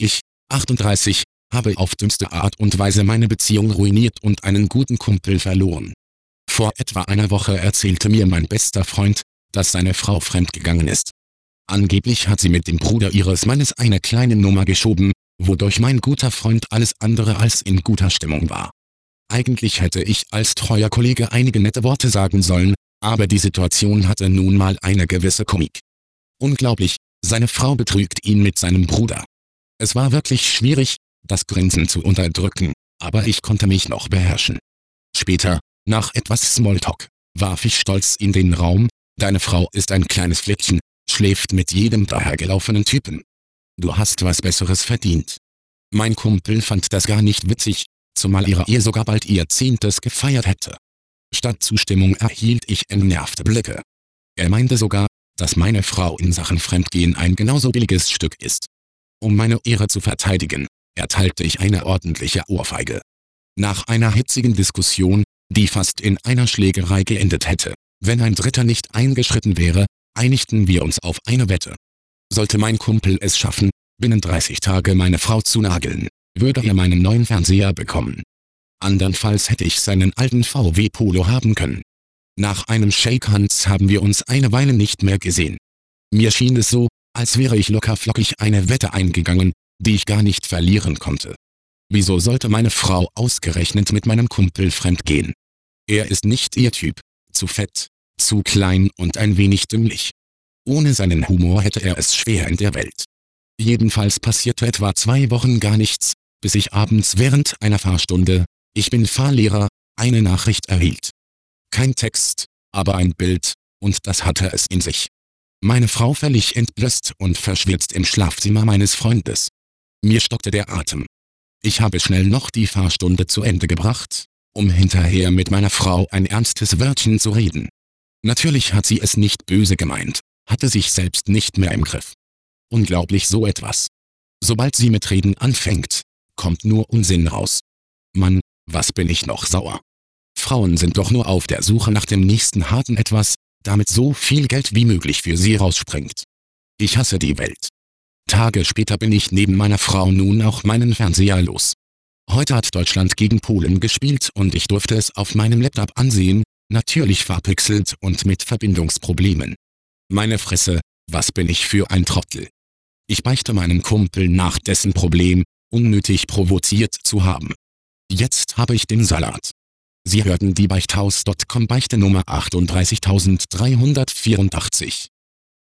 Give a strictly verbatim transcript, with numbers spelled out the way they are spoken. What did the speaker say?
Ich, achtunddreißig, habe auf dümmste Art und Weise meine Beziehung ruiniert und einen guten Kumpel verloren. Vor etwa einer Woche erzählte mir mein bester Freund, dass seine Frau fremdgegangen ist. Angeblich hat sie mit dem Bruder ihres Mannes eine kleine Nummer geschoben, wodurch mein guter Freund alles andere als in guter Stimmung war. Eigentlich hätte ich als treuer Kollege einige nette Worte sagen sollen, aber die Situation hatte nun mal eine gewisse Komik. Unglaublich, seine Frau betrügt ihn mit seinem Bruder. Es war wirklich schwierig, das Grinsen zu unterdrücken, aber ich konnte mich noch beherrschen. Später, nach etwas Smalltalk, warf ich stolz in den Raum: Deine Frau ist ein kleines Flittchen, schläft mit jedem dahergelaufenen Typen. Du hast was Besseres verdient. Mein Kumpel fand das gar nicht witzig, zumal ihre Ehe sogar bald ihr Zehntes gefeiert hätte. Statt Zustimmung erhielt ich entnervte Blicke. Er meinte sogar, dass meine Frau in Sachen Fremdgehen ein genauso billiges Stück ist. Um meine Ehre zu verteidigen, erteilte ich eine ordentliche Ohrfeige. Nach einer hitzigen Diskussion, die fast in einer Schlägerei geendet hätte, wenn ein Dritter nicht eingeschritten wäre, einigten wir uns auf eine Wette. Sollte mein Kumpel es schaffen, binnen dreißig Tage meine Frau zu nageln, würde er meinen neuen Fernseher bekommen. Andernfalls hätte ich seinen alten V W Polo haben können. Nach einem Shake Hands haben wir uns eine Weile nicht mehr gesehen. Mir schien es so, als wäre ich lockerflockig eine Wette eingegangen, die ich gar nicht verlieren konnte. Wieso sollte meine Frau ausgerechnet mit meinem Kumpel fremdgehen? Er ist nicht ihr Typ, zu fett, zu klein und ein wenig dümmlich. Ohne seinen Humor hätte er es schwer in der Welt. Jedenfalls passierte etwa zwei Wochen gar nichts, bis ich abends während einer Fahrstunde, ich bin Fahrlehrer, eine Nachricht erhielt. Kein Text, aber ein Bild, und das hatte es in sich. Meine Frau völlig entblößt und verschwitzt im Schlafzimmer meines Freundes. Mir stockte der Atem. Ich habe schnell noch die Fahrstunde zu Ende gebracht, um hinterher mit meiner Frau ein ernstes Wörtchen zu reden. Natürlich hat sie es nicht böse gemeint, hatte sich selbst nicht mehr im Griff. Unglaublich so etwas. Sobald sie mit Reden anfängt, kommt nur Unsinn raus. Mann, was bin ich noch sauer. Frauen sind doch nur auf der Suche nach dem nächsten harten Etwas, damit so viel Geld wie möglich für sie rausspringt. Ich hasse die Welt. Tage später bin ich neben meiner Frau nun auch meinen Fernseher los. Heute hat Deutschland gegen Polen gespielt und ich durfte es auf meinem Laptop ansehen, natürlich verpixelt und mit Verbindungsproblemen. Meine Fresse, was bin ich für ein Trottel. Ich beichte meinem Kumpel nach, dessen Problem unnötig provoziert zu haben. Jetzt habe ich den Salat. Sie hörten die Beichthaus Punkt com Beichte Nummer achtunddreißigtausenddreihundertvierundachtzig.